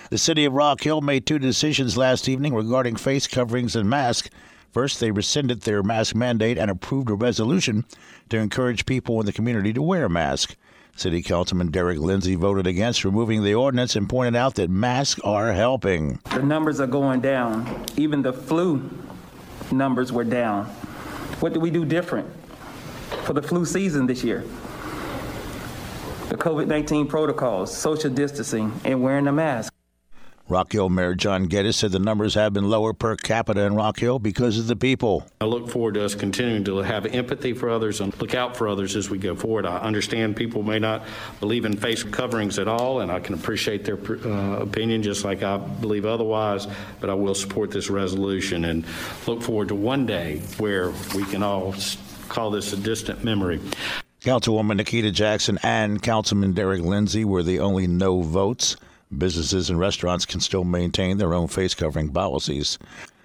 The city of Rock Hill made two decisions last evening regarding face coverings and masks. First, they rescinded their mask mandate and approved a resolution to encourage people in the community to wear a mask. City Councilman Derek Lindsay voted against removing the ordinance and pointed out that masks are helping. The numbers are going down. Even the flu numbers were down. What do we do different for the flu season this year? The COVID-19 protocols, social distancing, and wearing a mask. Rock Hill Mayor John Geddes said the numbers have been lower per capita in Rock Hill because of the people. I look forward to us continuing to have empathy for others and look out for others as we go forward. I understand people may not believe in face coverings at all, and I can appreciate their opinion just like I believe otherwise, but I will support this resolution and look forward to one day where we can all call this a distant memory. Councilwoman Nikita Jackson and Councilman Derek Lindsay were the only no votes. Businesses and restaurants can still maintain their own face covering policies.